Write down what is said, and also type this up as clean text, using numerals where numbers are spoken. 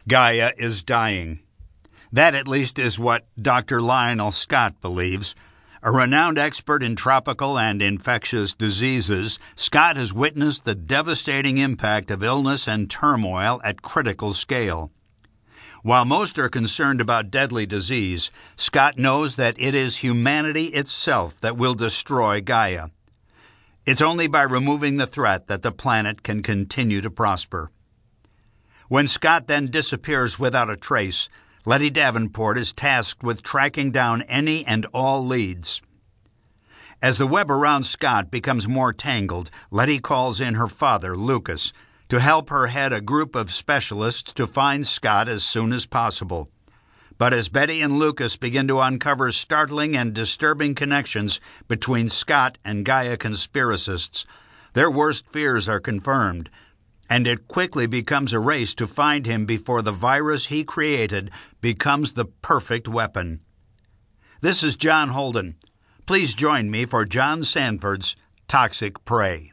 Gaia is dying. That at least is what Dr. Lionel Scott believes. A renowned expert in tropical and infectious diseases, Scott has witnessed the devastating impact of illness and turmoil at critical scale. While most are concerned about deadly disease, Scott knows that it is humanity itself that will destroy Gaia. It's only by removing the threat that the planet can continue to prosper. When Scott then disappears without a trace, Letty Davenport is tasked with tracking down any and all leads. As the web around Scott becomes more tangled, Letty calls in her father, Lucas, to help her head a group of specialists to find Scott as soon as possible. But as Betty and Lucas begin to uncover startling and disturbing connections between Scott and Gaia conspiracists, their worst fears are confirmed, and it quickly becomes a race to find him before the virus he created becomes the perfect weapon. This is John Holden. Please join me for John Sanford's Toxic Prey.